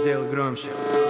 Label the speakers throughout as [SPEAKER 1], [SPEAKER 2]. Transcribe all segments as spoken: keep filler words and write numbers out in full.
[SPEAKER 1] Сделай громче.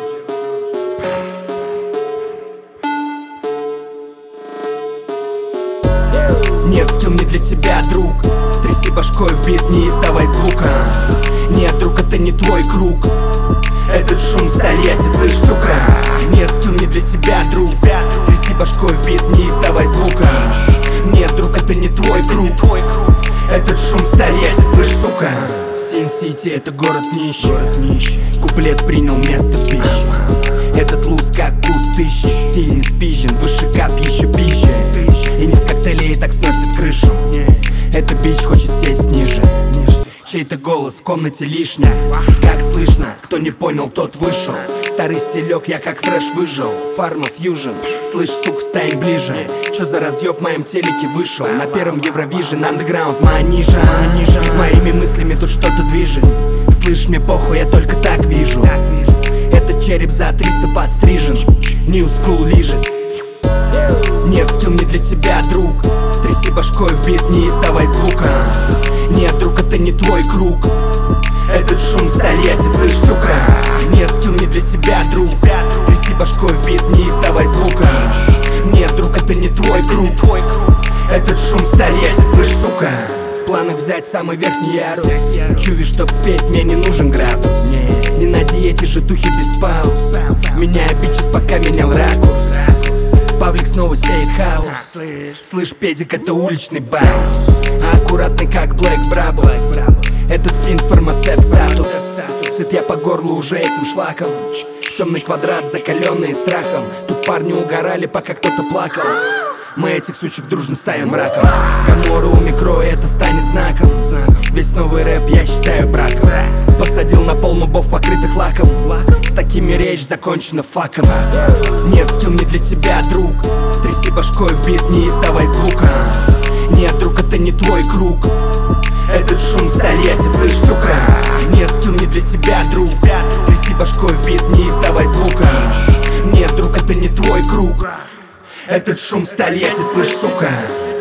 [SPEAKER 2] Нет, скилл не для тебя, друг. Тряси башкой в бит, не издавай звука. Нет, друг, это не твой круг. Этот шум столетий, слышь, сука. Нет, скилл не для тебя, друг. Тряси башкой в бит, не издавай звука. Нет, друг, это не твой круг. Этот шум столетий, слышь, сука. Син-Сити — это город нищий. Куплет принял место пищи. Этот луз как пустыщик, стиль не спизжен, выше кап еще пища. И не с коктейлей так сносит крышу. Эта бич хочет сесть ниже. Чей-то голос в комнате лишний. Как слышно, кто не понял, тот вышел. Старый стилек, я как фреш выжил. Фарма фьюжн, слышь, сук, встань ближе. Чё за разъеб в моем телеке вышел? На первом Евровижн, андеграунд, манижа. Моими мыслями тут что-то движет. Слышь, мне похуй, я только так вижу. Этот череп за триста подстрижен. New School лежит. Нет, скилл не для тебя, друг. Тряси башкой в бит, не издавай звука. Нет, друг, это не твой круг. Этот шум столетий, слышь, сука. Нет, скилл не для тебя, друг. Тряси башкой в бит, не издавай звука. Нет, друг, это не твой круг. Этот шум столетий, слышь, сука. В планах взять самый верхний ярус. Чуви, чтоб спеть, мне не нужен градус. Не на диете же духи без пауз. Меняя бичес, пока менял ракурс. Павлик снова сеет хаос. Слышь, педик, это уличный баунс. А аккуратный, как Блэк Браблс. Этот фин фармацевт статус. Сыт я по горлу уже этим шлаком. Темный квадрат, закаленный страхом. Тут парни угорали, пока кто-то плакал. Мы этих сучек дружно ставим раком. Камора у микро, это станет знаком. Весь новый рэп я считаю браком. Посадил на пол мобов, покрытых лаком. С такими речь закончена факом. Нет, скилл не для тебя, друг. Тряси башкой в бит, не издавай звука. Нет, друг, это не твой круг. Этот шум столетий, слышь, сука. Нет, скилл не для тебя, друг. Тряси башкой в бит, не издавай звука. Нет, друг, это не твой круг. Этот шум столетий, слышь, сука.